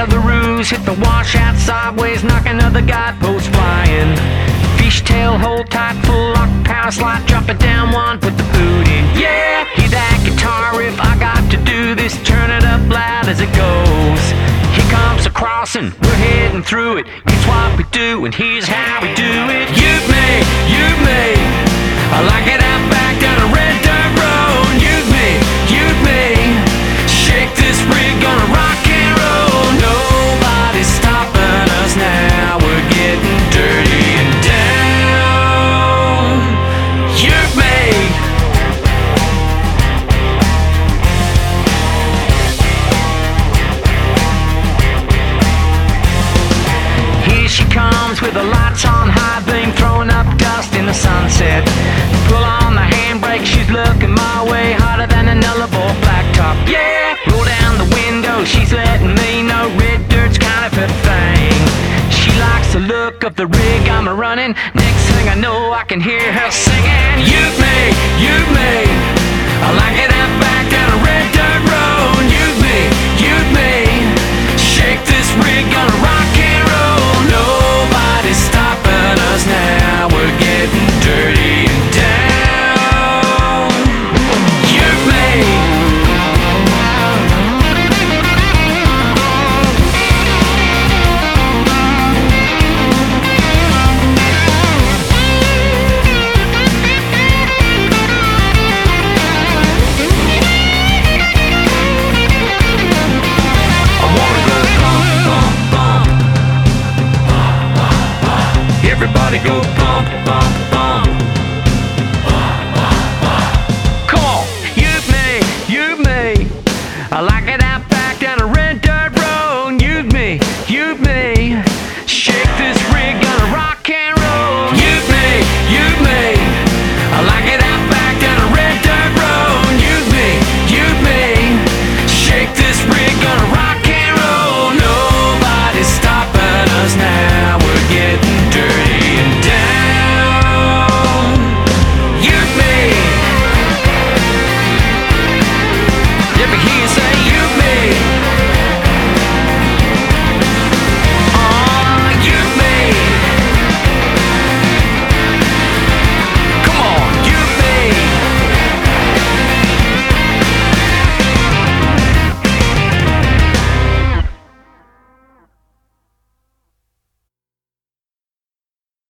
of the ruse, hit the washout sideways, knocking other guideposts flying. Fishtail, hold tight, full lock, power slide, drop it down one, put the boot in. Yeah, hear that guitar riff, I got to do this, turn it up loud as it goes. Here comes the crossing, we're heading through it, it's what we do, and here's how we do it. You've me, I like it out back down a red dirt road. You've me, shake this rig, gonna rock and roll. Nobody's stopping us now, we're getting dirty and down. You've me. Here she comes with the lights on high beam, throwing up dust in the sunset. Pull on the handbrake, she's looking my way, hotter than an elbow blacktop. Yeah, roll down the window, she's letting me know red dirt's kind of her thing. She likes the look of the rig I'm a-running. Next thing I know, I can hear her singing. You've me, I like it out back down a red dirt road. You've me, shake this rig, gonna rock and roll. Nobody's stopping us now, we're getting dirty and down. You've me. Everybody go bump, bump.